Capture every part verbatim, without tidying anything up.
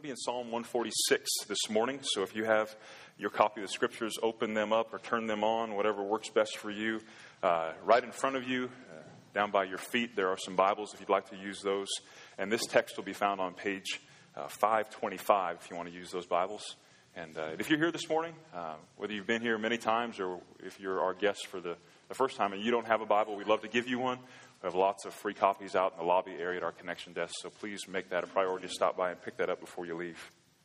going to be in Psalm one forty-six this morning. So if you have your copy of the scriptures, open them up or turn them on, whatever works best for you. Uh, right in front of you, uh, down by your feet, there are some Bibles if you'd like to use those. And this text will be found on page uh, five twenty-five if you want to use those Bibles. And uh, if you're here this morning, uh, whether you've been here many times or if you're our guest for the, the first time and you don't have a Bible, we'd love to give you one. We have lots of free copies out in the lobby area at our connection desk, so please make that a priority to stop by and pick that up before you leave.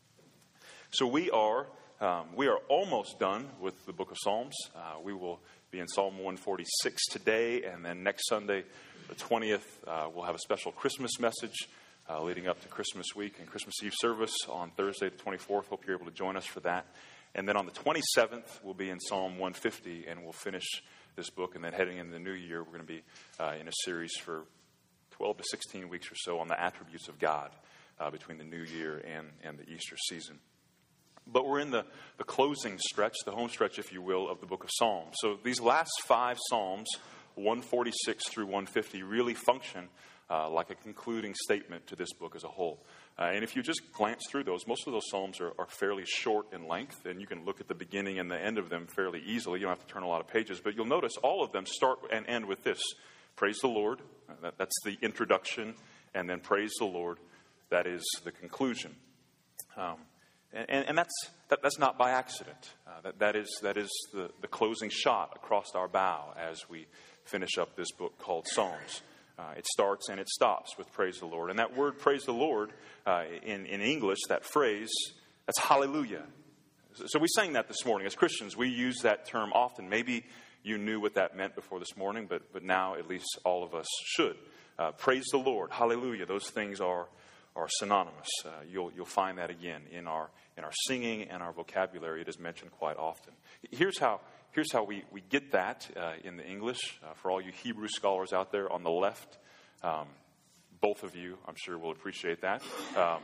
So we are um, we are almost done with the book of Psalms. Uh, we will be in Psalm one forty-six today, and then next Sunday, the twentieth, uh, we'll have a special Christmas message uh, leading up to Christmas week and Christmas Eve service on Thursday the twenty-fourth. Hope you're able to join us for that. And then on the twenty-seventh, we'll be in Psalm one fifty, and we'll finish this book. And then heading into the new year, we're going to be uh, in a series for twelve to sixteen weeks or so on the attributes of God uh, between the new year and, and the Easter season. But we're in the, the closing stretch, the home stretch, if you will, of the book of Psalms. So these last five Psalms, one forty-six through one fifty, really function uh, like a concluding statement to this book as a whole. Uh, and if you just glance through those, most of those Psalms are, are fairly short in length, and you can look at the beginning and the end of them fairly easily. You don't have to turn a lot of pages, but you'll notice all of them start and end with this. Praise the Lord. Uh, that, that's the introduction. And then praise the Lord. That is the conclusion. Um, and, and that's that, that's not by accident. Uh, that, that is, that is the, the closing shot across our bow as we finish up this book called Psalms. Uh, it starts and it stops with praise the Lord. And that word praise the Lord, uh, in, in English, that phrase, that's hallelujah. So we sang that this morning. As Christians, we use that term often. Maybe you knew what that meant before this morning, but, but now at least all of us should. Uh, praise the Lord, hallelujah. Those things are, are synonymous. Uh, you'll, you'll find that again in our, in our singing and our vocabulary. It is mentioned quite often. Here's how... Here's how we, we get that uh, in the English. Uh, for all you Hebrew scholars out there on the left, um, both of you, I'm sure, will appreciate that. Um,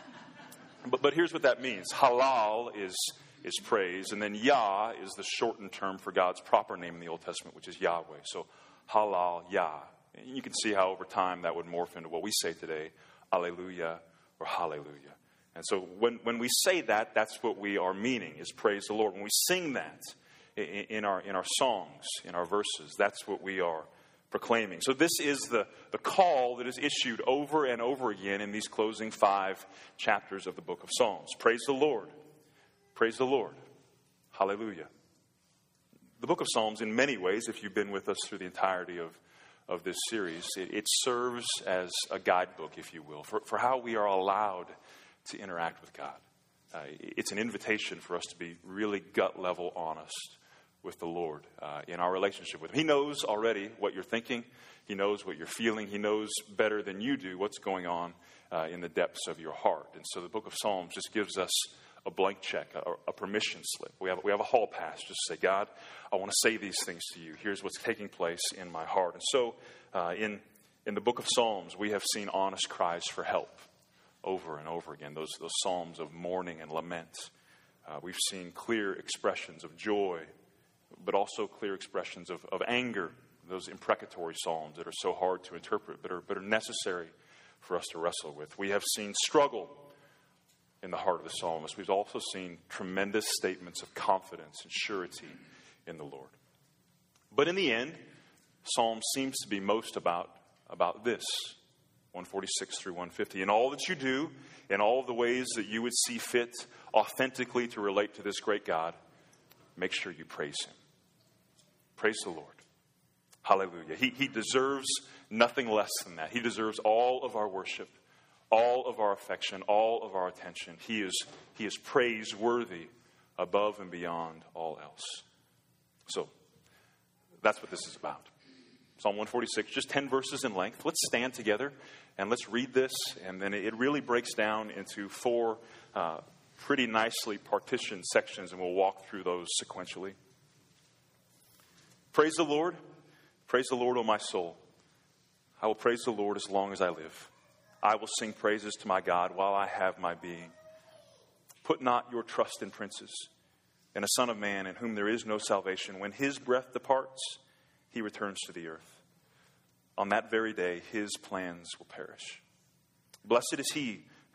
but, but here's what that means. Halal is, is praise, and then Yah is the shortened term for God's proper name in the Old Testament, which is Yahweh. So halal, Yah. And you can see how over time that would morph into what we say today, Alleluia or Hallelujah. And so when, when we say that, that's what we are meaning, is praise the Lord. When we sing that, in our in our songs, in our verses, that's what we are proclaiming. So this is the, the call that is issued over and over again in these closing five chapters of the book of Psalms. Praise the Lord. Praise the Lord. Hallelujah. The book of Psalms, in many ways, if you've been with us through the entirety of, of this series, it, it serves as a guidebook, if you will, for, for how we are allowed to interact with God. Uh, it's an invitation for us to be really gut-level honest with the Lord uh, in our relationship with Him. He knows already what you're thinking. He knows what you're feeling. He knows better than you do what's going on uh, in the depths of your heart. And so the book of Psalms just gives us a blank check, a, a permission slip. We have, we have a hall pass just to say, God, I want to say these things to you. Here's what's taking place in my heart. And so uh, in, in the book of Psalms, we have seen honest cries for help over and over again, those, those psalms of mourning and lament. Uh, we've seen clear expressions of joy, but also clear expressions of, of anger, those imprecatory psalms that are so hard to interpret, but are, but are necessary for us to wrestle with. We have seen struggle in the heart of the psalmist. We've also seen tremendous statements of confidence and surety in the Lord. But in the end, Psalm seems to be most about, about this, one forty-six through one fifty. In all that you do, in all of the ways that you would see fit authentically to relate to this great God, make sure you praise Him. Praise the Lord. Hallelujah. He, he deserves nothing less than that. He deserves all of our worship, all of our affection, all of our attention. He is, he is praiseworthy above and beyond all else. So, that's what this is about. Psalm one forty-six, just ten verses in length. Let's stand together and let's read this. And then it really breaks down into four uh, pretty nicely partitioned sections, and we'll walk through those sequentially. Praise the Lord. Praise the Lord, O my soul. I will praise the Lord as long as I live. I will sing praises to my God while I have my being. Put not your trust in princes, in a son of man in whom there is no salvation. When his breath departs, he returns to the earth. On that very day, his plans will perish. Blessed is he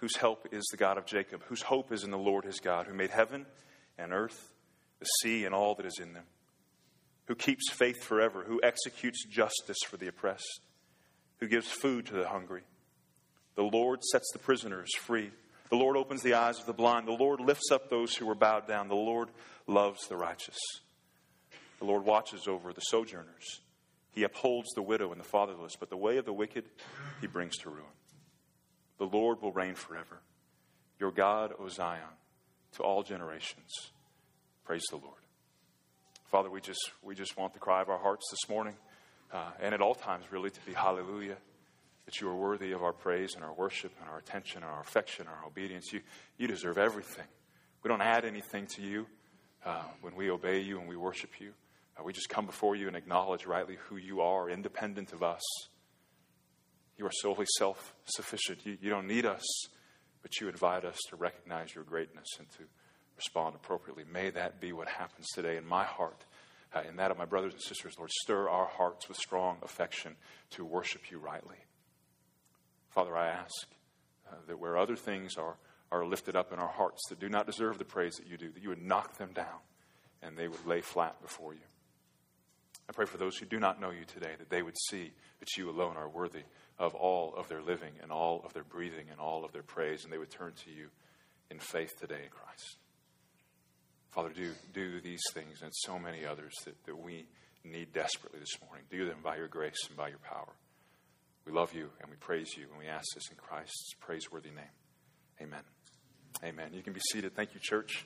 whose help is the God of Jacob, whose hope is in the Lord his God, who made heaven and earth, the sea and all that is in them, who keeps faith forever, who executes justice for the oppressed, who gives food to the hungry. The Lord sets the prisoners free. The Lord opens the eyes of the blind. The Lord lifts up those who are bowed down. The Lord loves the righteous. The Lord watches over the sojourners. He upholds the widow and the fatherless, but the way of the wicked he brings to ruin. The Lord will reign forever. Your God, O Zion, to all generations. Praise the Lord. Father, we just we just want the cry of our hearts this morning, uh, and at all times really, to be hallelujah, that you are worthy of our praise and our worship and our attention and our affection and our obedience. You, you deserve everything. We don't add anything to you uh, when we obey you and we worship you. Uh, we just come before you and acknowledge rightly who you are, independent of us. You are solely self-sufficient. You, you don't need us, but you invite us to recognize your greatness and to respond appropriately. May that be what happens today in my heart, uh, in that of my brothers and sisters. Lord, stir our hearts with strong affection to worship you rightly. Father, I ask uh, that where other things are, are lifted up in our hearts that do not deserve the praise that you do, that you would knock them down and they would lay flat before you. I pray for those who do not know you today, that they would see that you alone are worthy of all of their living and all of their breathing and all of their praise, and they would turn to you in faith today in Christ. Father, do, do these things and so many others that, that we need desperately this morning. Do them by your grace and by your power. We love you and we praise you, and we ask this in Christ's praiseworthy name. Amen. Amen. You can be seated. Thank you, church.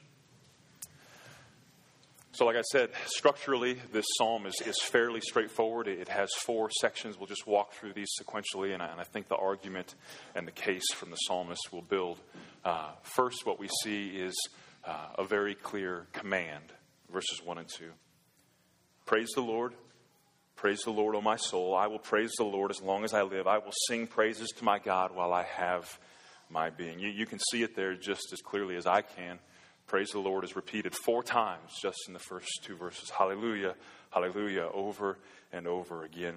So like I said, structurally, this psalm is, is fairly straightforward. It has four sections. We'll just walk through these sequentially, and I, and I think the argument and the case from the psalmist will build. Uh, first, what we see is uh, a very clear command, verses one and two. Praise the Lord. Praise the Lord, O my soul. I will praise the Lord as long as I live. I will sing praises to my God while I have my being. You, you can see it there just as clearly as I can. Praise the Lord is repeated four times just in the first two verses. Hallelujah, hallelujah, over and over again.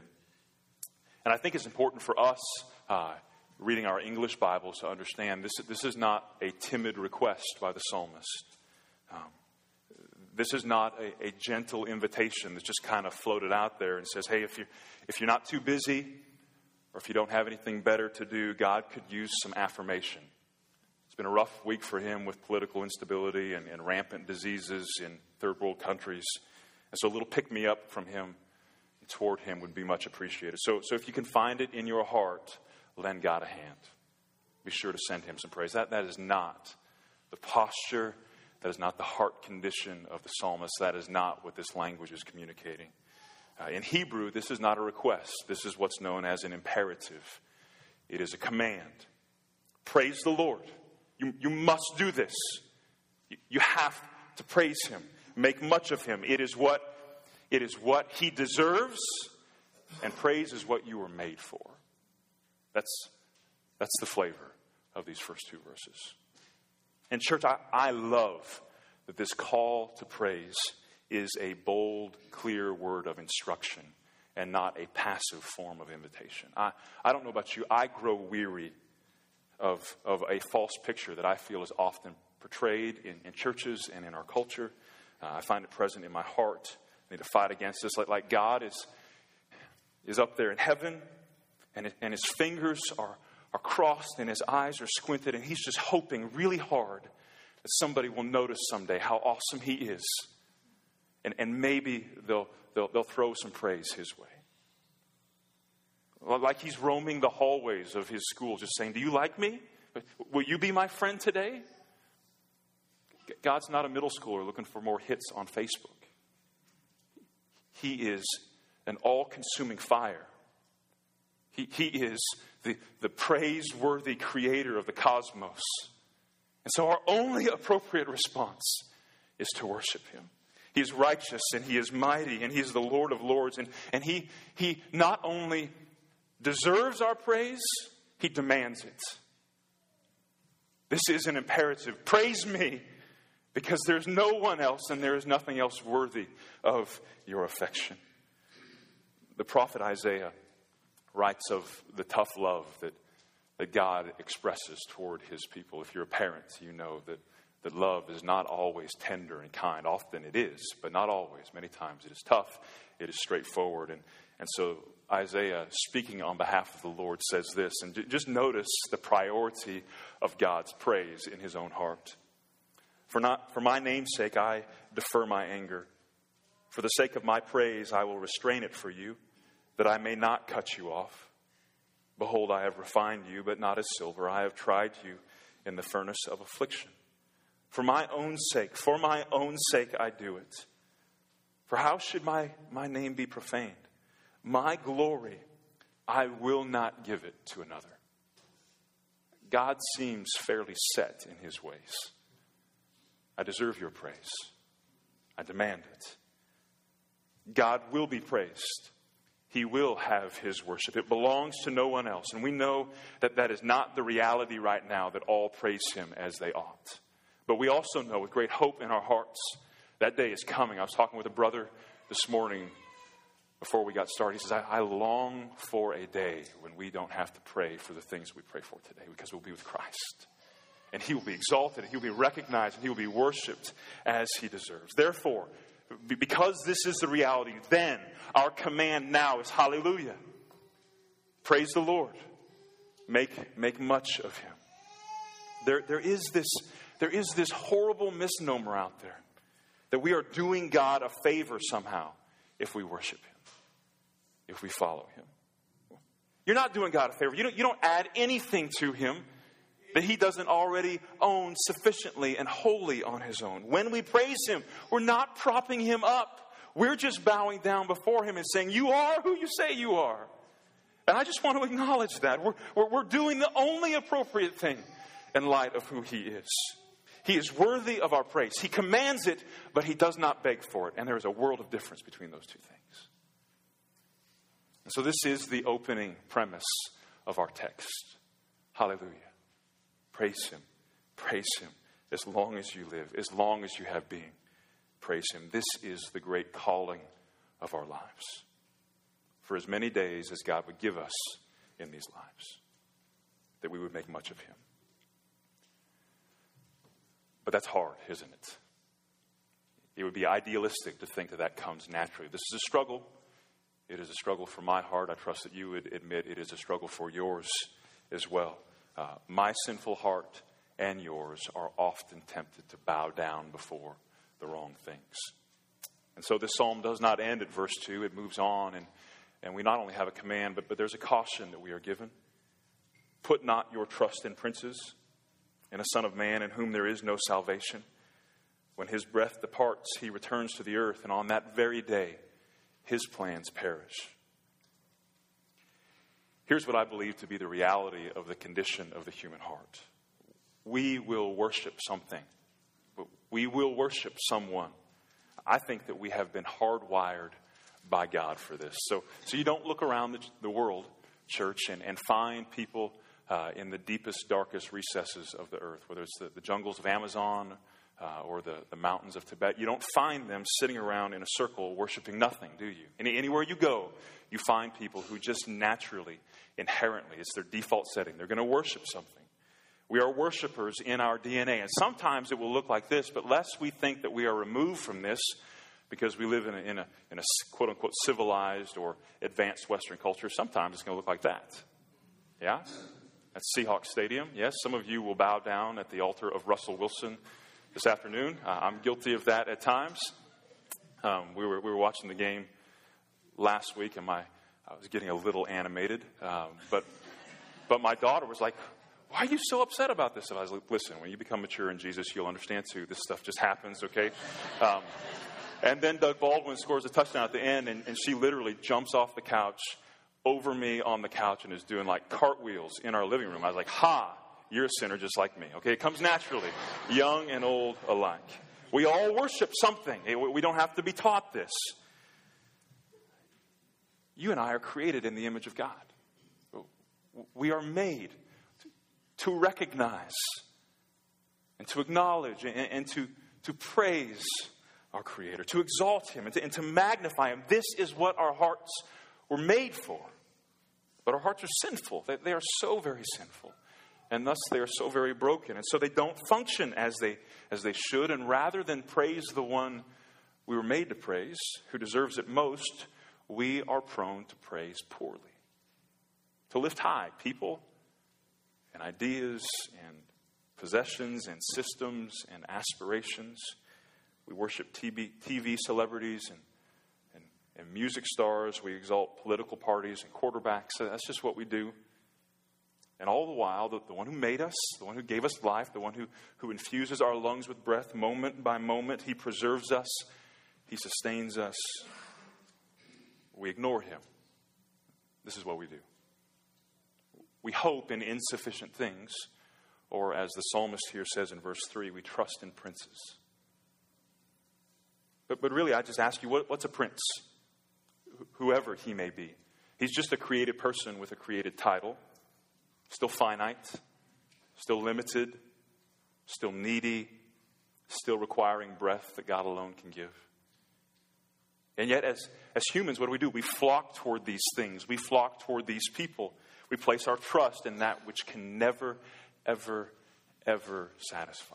And I think it's important for us, uh, reading our English Bibles, to understand this, this is not a timid request by the psalmist. Um, this is not a, a gentle invitation that's just kind of floated out there and says, hey, if you're, if you're not too busy or if you don't have anything better to do, God could use some affirmation. It's been a rough week for him with political instability and, and rampant diseases in third world countries. And so a little pick-me-up from him toward him would be much appreciated. So, so if you can find it in your heart, lend God a hand. Be sure to send him some praise. That, that is not the posture, that is not the heart condition of the psalmist. That is not what this language is communicating. Uh, in Hebrew, this is not a request. This is what's known as an imperative. It is a command. Praise the Lord. You, you must do this. You, you have to praise him. Make much of him. It is what, it is what he deserves, and praise is what you were made for. That's, that's the flavor of these first two verses. And church, I, I love that this call to praise is a bold, clear word of instruction and not a passive form of invitation. I, I don't know about you. I grow weary Of, of a false picture that I feel is often portrayed in, in churches and in our culture. Uh, I find it present in my heart. I need to fight against this. Like, like God is, is up there in heaven, and, it, and his fingers are, are crossed and his eyes are squinted, and he's just hoping really hard that somebody will notice someday how awesome he is. And, and maybe they'll, they'll, they'll throw some praise his way. Like he's roaming the hallways of his school just saying, do you like me? Will you be my friend today? God's not a middle schooler looking for more hits on Facebook. He is an all-consuming fire. He, he is the, the praiseworthy creator of the cosmos. And so our only appropriate response is to worship him. He is righteous and he is mighty and he is the Lord of lords. And, and he, he not only deserves our praise, he demands it. This is an imperative. Praise me, because there's no one else and there is nothing else worthy of your affection. The prophet Isaiah writes of the tough love that that God expresses toward his people. If you're a parent, you know that, that love is not always tender and kind. Often it is, but not always. Many times it is tough. It is straightforward. And, and so Isaiah, speaking on behalf of the Lord, says this. And just notice the priority of God's praise in his own heart. For not for my name's sake, I defer my anger. For the sake of my praise, I will restrain it for you, that I may not cut you off. Behold, I have refined you, but not as silver. I have tried you in the furnace of affliction. For my own sake, for my own sake, I do it. For how should my, my name be profaned? My glory, I will not give it to another. God seems fairly set in his ways. I deserve your praise. I demand it. God will be praised. He will have his worship. It belongs to no one else. And we know that that is not the reality right now, that all praise him as they ought. But we also know with great hope in our hearts, that day is coming. I was talking with a brother this morning before we got started. He says, I, I long for a day when we don't have to pray for the things we pray for today, because we'll be with Christ. And he will be exalted, and he will be recognized, and he will be worshiped as he deserves. Therefore, because this is the reality, then our command now is hallelujah. Praise the Lord. Make, make much of him. There, there is this, there is this horrible misnomer out there that we are doing God a favor somehow if we worship him, if we follow him. You're not doing God a favor. You don't, you don't add anything to him that he doesn't already own sufficiently and wholly on his own. When we praise him, we're not propping him up. We're just bowing down before him and saying, you are who you say you are. And I just want to acknowledge that. We're, we're, we're doing the only appropriate thing in light of who he is. He is worthy of our praise. He commands it, but he does not beg for it. And there is a world of difference between those two things. And so this is the opening premise of our text. Hallelujah. Praise him. Praise him as long as you live, as long as you have being. Praise him. This is the great calling of our lives. For as many days as God would give us in these lives, that we would make much of him. But that's hard, isn't it? It would be idealistic to think that that comes naturally. This is a struggle. It is a struggle for my heart. I trust that you would admit it is a struggle for yours as well. Uh, my sinful heart and yours are often tempted to bow down before the wrong things. And so this psalm does not end at verse two. It moves on, and, and we not only have a command, but, but there's a caution that we are given. Put not your trust in princes, in a son of man in whom there is no salvation. When his breath departs, he returns to the earth, and on that very day, his plans perish. Here's what I believe to be the reality of the condition of the human heart. We will worship something. We will worship someone. I think that we have been hardwired by God for this. So, so you don't look around the, the world, church, and, and find people uh, in the deepest, darkest recesses of the earth, whether it's the, the jungles of Amazon uh, or the, the mountains of Tibet. You don't find them sitting around in a circle worshiping nothing, do you? Any, anywhere you go, you find people who just naturally, inherently, it's their default setting. They're going to worship something. We are worshipers in our D N A. And sometimes it will look like this, but lest we think that we are removed from this because we live in a, in a, in a quote-unquote civilized or advanced Western culture, sometimes it's going to look like that. Yeah? At Seahawks Stadium. Yes, some of you will bow down at the altar of Russell Wilson this afternoon. Uh, I'm guilty of that at times. Um, we were we were watching the game last week, and my I was getting a little animated. Um, but but my daughter was like, why are you so upset about this? And I was like, listen, when you become mature in Jesus, you'll understand too. This stuff just happens, okay? Um, and then Doug Baldwin scores a touchdown at the end, and, and she literally jumps off the couch over me on the couch and is doing like cartwheels in our living room. I was like, ha, you're a sinner just like me, okay? It comes naturally, young and old alike. We all worship something. We don't have to be taught this. You and I are created in the image of God. We are made to recognize and to acknowledge and, and to, to praise our Creator, to exalt Him and to, and to magnify Him. This is what our hearts were made for. But our hearts are sinful. They, they are so very sinful. And thus they are so very broken. And so they don't function as they, as they should. And rather than praise the one we were made to praise, who deserves it most, we are prone to praise poorly. To lift high people and ideas and possessions and systems and aspirations. We worship T V, T V celebrities and, and, and music stars. We exalt political parties and quarterbacks. That's just what we do. And all the while, the, the one who made us, the one who gave us life, the one who, who infuses our lungs with breath moment by moment, he preserves us, he sustains us. We ignore him. This is what we do. We hope in insufficient things, or as the psalmist here says in verse three, we trust in princes. But, but really, I just ask you, what, what's a prince? Wh- whoever he may be. He's just a created person with a created title. Still finite, still limited, still needy, still requiring breath that God alone can give. And yet, as, as humans, what do we do? We flock toward these things. We flock toward these people. We place our trust in that which can never, ever, ever satisfy.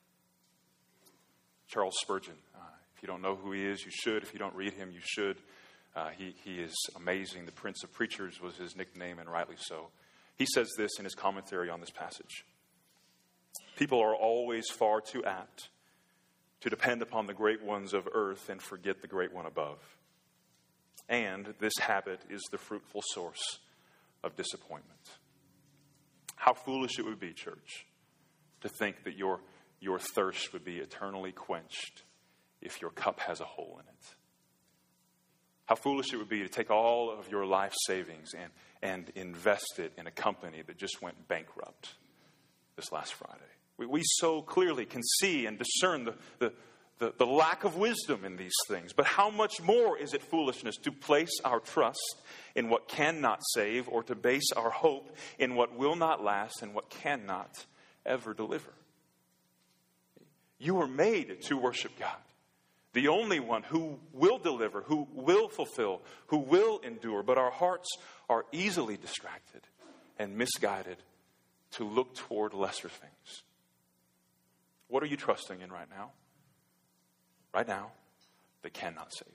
Charles Spurgeon, uh, if you don't know who he is, you should. If you don't read him, you should. Uh, he, he is amazing. The Prince of Preachers was his nickname, and rightly so. He says this in his commentary on this passage. People are always far too apt to depend upon the great ones of earth and forget the great one above. And this habit is the fruitful source of disappointment. How foolish it would be, church, to think that your, your thirst would be eternally quenched if your cup has a hole in it. How foolish it would be to take all of your life savings and, and invest it in a company that just went bankrupt this last Friday. We, we so clearly can see and discern the, the, the, the lack of wisdom in these things. But how much more is it foolishness to place our trust in what cannot save, or to base our hope in what will not last and what cannot ever deliver? You were made to worship God. The only one who will deliver, who will fulfill, who will endure. But our hearts are easily distracted and misguided to look toward lesser things. What are you trusting in right now? Right now, they cannot save.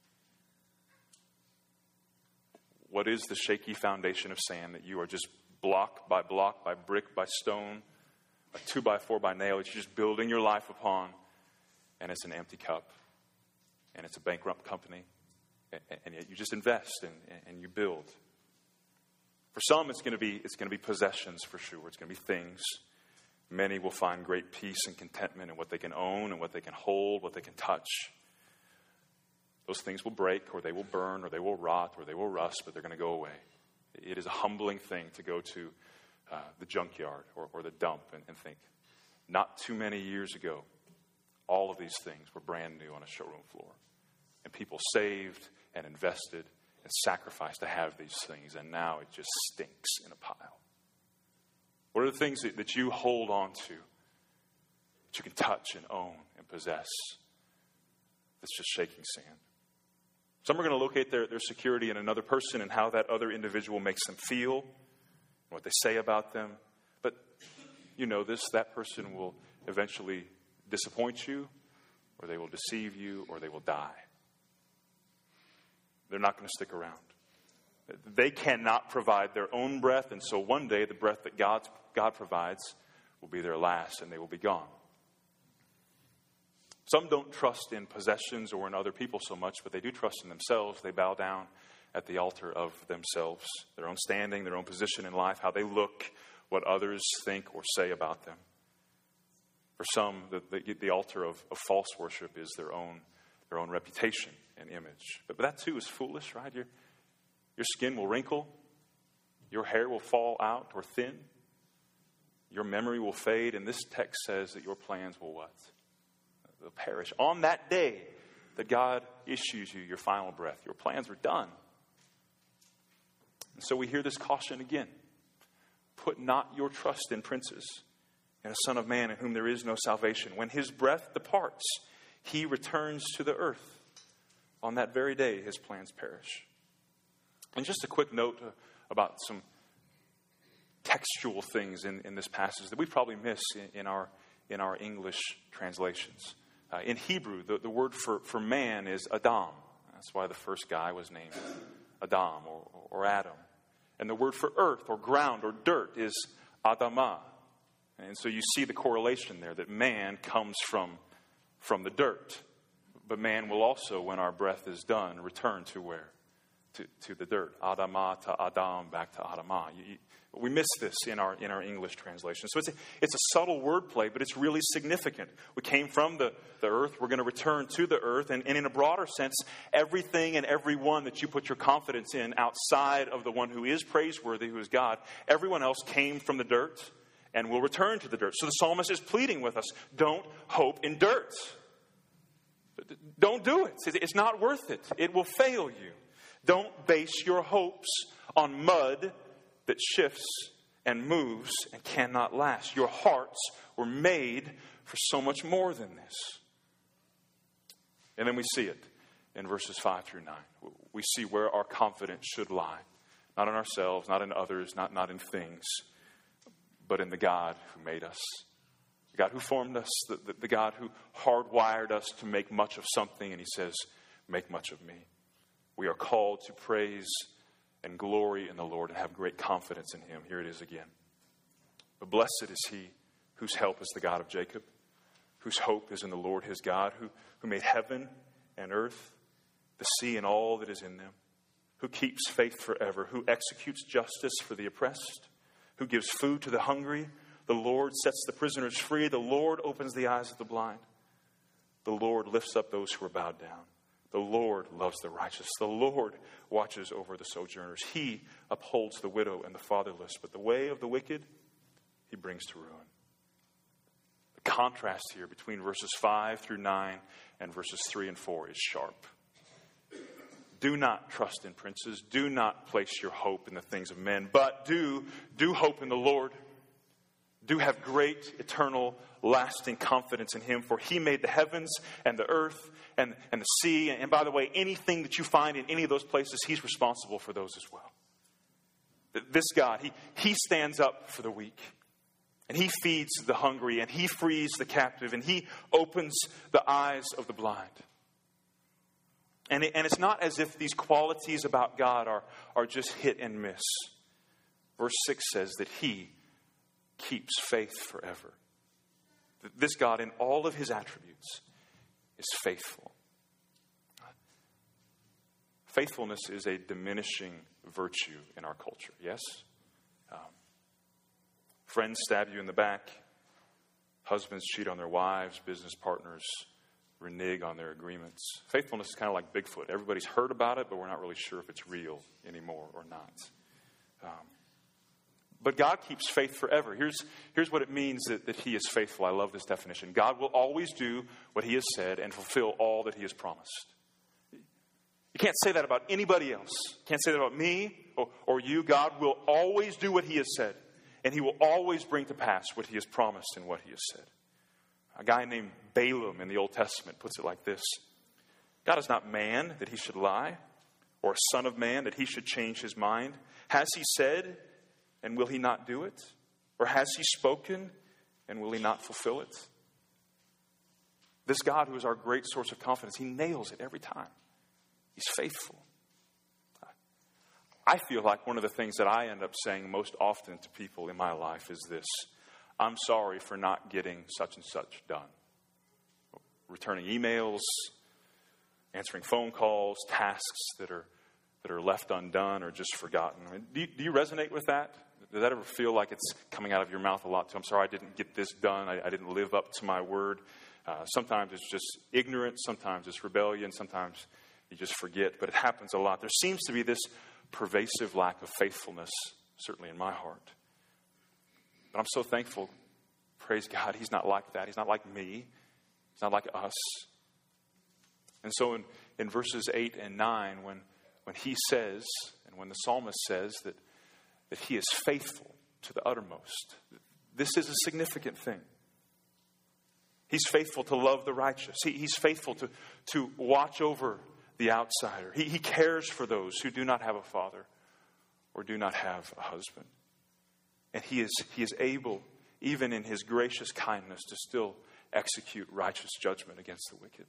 What is the shaky foundation of sand that you are just block by block, by brick, by stone, a two by four by nail that you're just building your life upon, and it's an empty cup? And it's a bankrupt company, and yet you just invest and, and you build. For some, it's going to be it's going to be possessions for sure. It's going to be things. Many will find great peace and contentment in what they can own and what they can hold, what they can touch. Those things will break, or they will burn, or they will rot, or they will rust, but they're going to go away. It is a humbling thing to go to uh, the junkyard or, or the dump and, and think, not too many years ago, all of these things were brand new on a showroom floor. And people saved and invested and sacrificed to have these things. And now it just stinks in a pile. What are the things that, that you hold on to, that you can touch and own and possess, that's just shaking sand? Some are going to locate their, their security in another person and how that other individual makes them feel, and what they say about them. But you know this, that person will eventually disappoint you, or they will deceive you, or they will die. They're not going to stick around. They cannot provide their own breath, and so one day the breath that God, God provides will be their last, and they will be gone. Some don't trust in possessions or in other people so much, but they do trust in themselves. They bow down at the altar of themselves, their own standing, their own position in life, how they look, what others think or say about them. For some, the, the, the altar of, of false worship is their own, their own reputation and image. But, but that too is foolish, right? Your, your skin will wrinkle. Your hair will fall out or thin. Your memory will fade. And this text says that your plans will what? They'll perish. On that day that God issues you your final breath, your plans are done. And so we hear this caution again. Put not your trust in princes, and a son of man in whom there is no salvation. When his breath departs, he returns to the earth. On that very day, his plans perish. And just a quick note about some textual things in, in this passage that we probably miss in, in our in our English translations. Uh, in Hebrew, the, the word for, for man is Adam. That's why the first guy was named Adam or, or Adam. And the word for earth or ground or dirt is Adamah. And so you see the correlation there, that man comes from, from the dirt. But man will also, when our breath is done, return to where? To, to the dirt. Adamah to Adam, back to Adamah. You, you, we miss this in our in our English translation. So it's a, it's a subtle wordplay, but it's really significant. We came from the, the earth. We're going to return to the earth. And, and in a broader sense, everything and everyone that you put your confidence in outside of the one who is praiseworthy, who is God, everyone else came from the dirt and will return to the dirt. So the psalmist is pleading with us, don't hope in dirt. Don't do it. It's not worth it. It will fail you. Don't base your hopes on mud that shifts and moves and cannot last. Your hearts were made for so much more than this. And then we see it in verses five through nine. We see where our confidence should lie. Not in ourselves, not in others, not, not in things, but in the God who made us. The God who formed us, the, the, the God who hardwired us to make much of something. And he says, make much of me. We are called to praise and glory in the Lord and have great confidence in him. Here it is again. But blessed is he whose help is the God of Jacob, whose hope is in the Lord his God, who, who made heaven and earth, the sea and all that is in them, who keeps faith forever, who executes justice for the oppressed, who gives food to the hungry. The Lord sets the prisoners free. The Lord opens the eyes of the blind. The Lord lifts up those who are bowed down. The Lord loves the righteous. The Lord watches over the sojourners. He upholds the widow and the fatherless, but the way of the wicked he brings to ruin. The contrast here between verses five through nine and verses three and four is sharp. Do not trust in princes. Do not place your hope in the things of men, but do, do hope in the Lord. Do have great, eternal, lasting confidence in him, for he made the heavens and the earth and, and the sea. And by the way, anything that you find in any of those places, he's responsible for those as well. This God, he, he stands up for the weak. And he feeds the hungry. And he frees the captive. And he opens the eyes of the blind. And, it, and it's not as if these qualities about God are, are just hit and miss. Verse six says that he keeps faith forever. This God, in all of his attributes, is faithful. Faithfulness is a diminishing virtue in our culture, yes? Um, friends stab you in the back. Husbands cheat on their wives. Business partners renege on their agreements. Faithfulness is kind of like Bigfoot. Everybody's heard about it, but we're not really sure if it's real anymore or not. Um, But God keeps faith forever. Here's, here's what it means that, that he is faithful. I love this definition. God will always do what he has said and fulfill all that he has promised. You can't say that about anybody else. You can't say that about me or, or you. God will always do what he has said. And he will always bring to pass what he has promised and what he has said. A guy named Balaam in the Old Testament puts it like this. God is not man that he should lie, or a son of man that he should change his mind. Has he said, and will he not do it? Or has he spoken, and will he not fulfill it? This God, who is our great source of confidence, he nails it every time. He's faithful. I feel like one of the things that I end up saying most often to people in my life is this: I'm sorry for not getting such and such done. Returning emails, answering phone calls, tasks that are that are left undone or just forgotten. I mean, do, you, do you resonate with that? Does that ever feel like it's coming out of your mouth a lot too? I'm sorry I didn't get this done. I, I didn't live up to my word. Uh, sometimes it's just ignorance. Sometimes it's rebellion. Sometimes you just forget. But it happens a lot. There seems to be this pervasive lack of faithfulness, certainly in my heart. But I'm so thankful. Praise God, he's not like that. He's not like me. He's not like us. And so in, in verses eight and nine, when, when he says, and when the psalmist says that, that he is faithful to the uttermost, this is a significant thing. He's faithful to love the righteous. He, he's faithful to, to watch over the outsider. He, he cares for those who do not have a father or do not have a husband. And he is, he is able, even in his gracious kindness, to still execute righteous judgment against the wicked.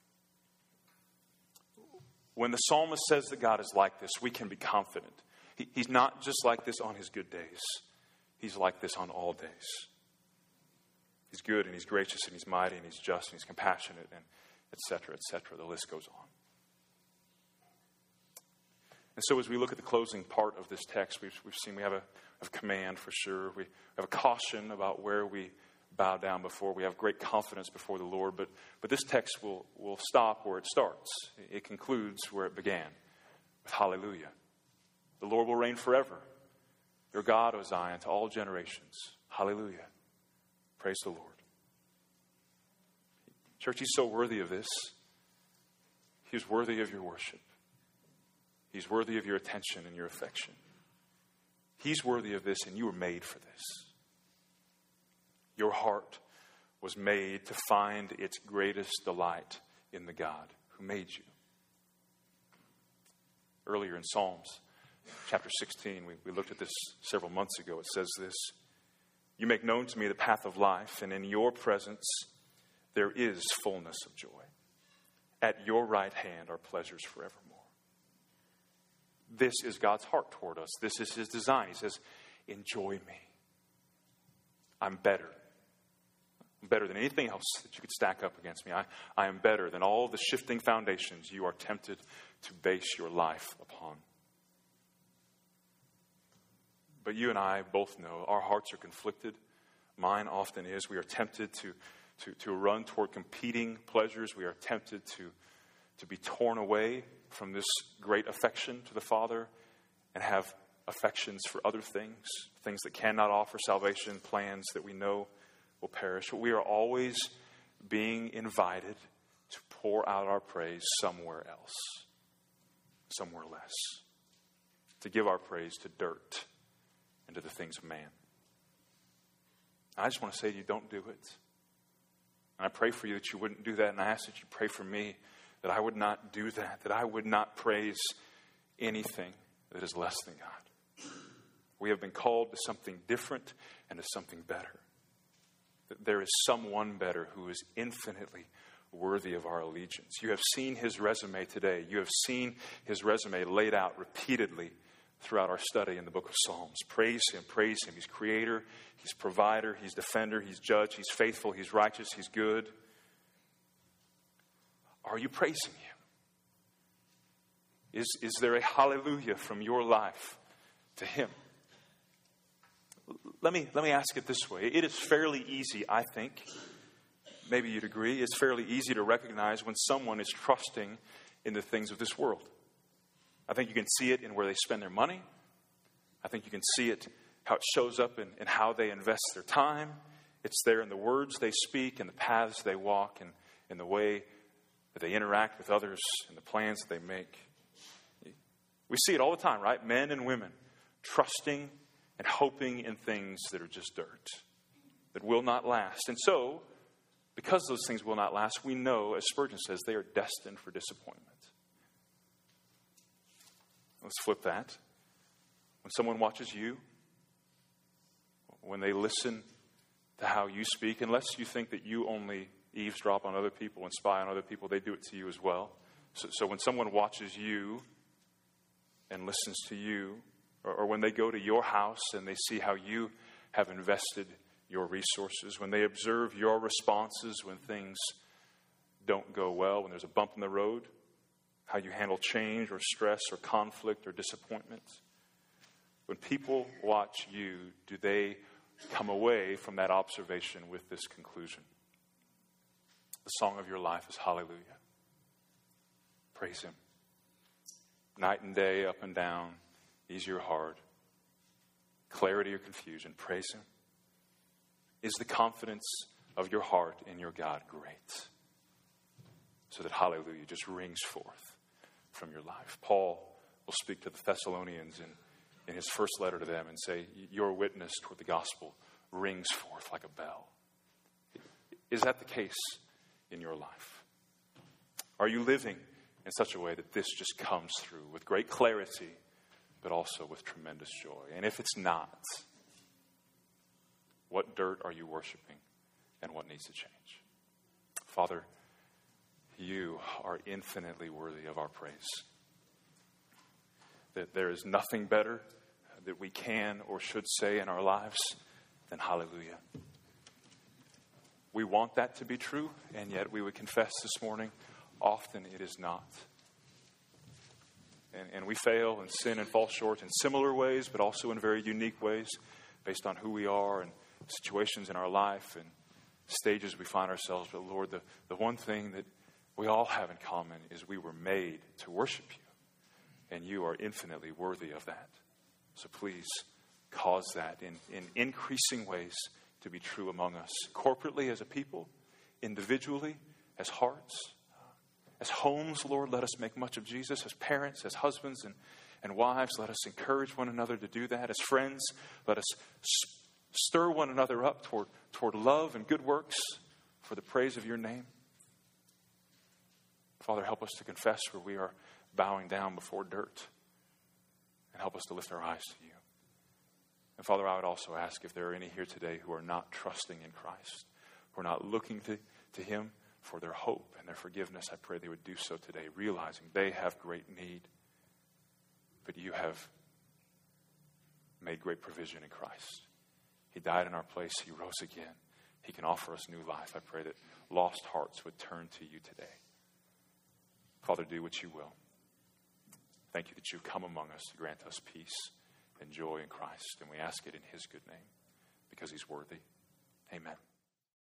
When the psalmist says that God is like this, we can be confident. He, he's not just like this on his good days. He's like this on all days. He's good and he's gracious and he's mighty and he's just and he's compassionate and et cetera, et cetera. The list goes on. And so as we look at the closing part of this text, we've, we've seen we have a, a command for sure. We have a caution about where we bow down before. We have great confidence before the Lord. But, but this text will, will stop where it starts. It concludes where it began, with hallelujah. The Lord will reign forever. Your God, O Zion, to all generations. Hallelujah. Praise the Lord. Church, he's so worthy of this. He's worthy of your worship. He's worthy of your attention and your affection. He's worthy of this, and you were made for this. Your heart was made to find its greatest delight in the God who made you. Earlier in Psalms, chapter sixteen, we, we looked at this several months ago. It says this: you make known to me the path of life, and in your presence there is fullness of joy. At your right hand are pleasures forevermore. This is God's heart toward us. This is his design. He says, enjoy me. I'm better. I'm better than anything else that you could stack up against me. I, I am better than all the shifting foundations you are tempted to base your life upon. But you and I both know our hearts are conflicted. Mine often is. We are tempted to, to, to run toward competing pleasures. We are tempted to, to be torn away from this great affection to the Father and have affections for other things, things that cannot offer salvation, plans that we know will perish. But we are always being invited to pour out our praise somewhere else, somewhere less, to give our praise to dirt and to the things of man. I just want to say to you, don't do it. And I pray for you that you wouldn't do that, and I ask that you pray for me that I would not do that, that I would not praise anything that is less than God. We have been called to something different and to something better. That there is someone better who is infinitely worthy of our allegiance. You have seen his resume today. You have seen his resume laid out repeatedly throughout our study in the book of Psalms. Praise him, praise him. He's creator, he's provider, he's defender, he's judge, he's faithful, he's righteous, he's good. Are you praising him? Is, is there a hallelujah from your life to him? Let me, let me ask it this way. It is fairly easy, I think, maybe you'd agree, it's fairly easy to recognize when someone is trusting in the things of this world. I think you can see it in where they spend their money. I think you can see it, how it shows up in, in how they invest their time. It's there in the words they speak, in the paths they walk, and in the way that they interact with others, and the plans that they make. We see it all the time, right? Men and women trusting and hoping in things that are just dirt, that will not last. And so, because those things will not last, we know, as Spurgeon says, they are destined for disappointment. Let's flip that. When someone watches you, when they listen to how you speak, unless you think that you only eavesdrop on other people and spy on other people, they do it to you as well. So, so when someone watches you and listens to you, or, or when they go to your house and they see how you have invested your resources, when they observe your responses when things don't go well, when there's a bump in the road, how you handle change or stress or conflict or disappointment. When people watch you, do they come away from that observation with this conclusion? The song of your life is hallelujah. Praise him. Night and day, up and down, easy or hard, clarity or confusion, praise him. Is the confidence of your heart in your God great? So that hallelujah just rings forth from your life. Paul will speak to the Thessalonians in, in his first letter to them and say, your witness toward the gospel rings forth like a bell. Is that the case in your life? Are you living in such a way that this just comes through with great clarity but also with tremendous joy. And if it's not, what dirt are you worshiping and what needs to change? Father, you are infinitely worthy of our praise. That there is nothing better that we can or should say in our lives than hallelujah. We want that to be true, and yet we would confess this morning, often it is not. And, and we fail and sin and fall short in similar ways, but also in very unique ways based on who we are and situations in our life and stages we find ourselves. But Lord, the, the one thing that we all have in common is we were made to worship you, and you are infinitely worthy of that. So please cause that in, in increasing ways to be true among us, corporately as a people, individually as hearts, as homes. Lord, let us make much of Jesus. As parents, as husbands and, and wives, let us encourage one another to do that. As friends, let us stir one another up toward, toward love and good works for the praise of your name. Father, help us to confess where we are bowing down before dirt, and help us to lift our eyes to you. And Father, I would also ask if there are any here today who are not trusting in Christ, who are not looking to, to him for their hope and their forgiveness, I pray they would do so today, realizing they have great need, but you have made great provision in Christ. He died in our place. He rose again. He can offer us new life. I pray that lost hearts would turn to you today. Father, do what you will. Thank you that you've come among us to grant us peace and joy in Christ. And we ask it in his good name because he's worthy. Amen.